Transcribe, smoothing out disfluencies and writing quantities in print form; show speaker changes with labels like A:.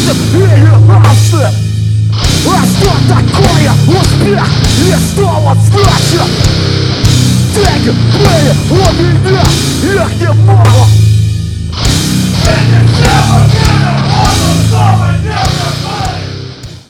A: ошиб или ошиб. А что такое успех и что он значит? Деньги были у меня, их немного.
B: Эти все мужчины, он устроен.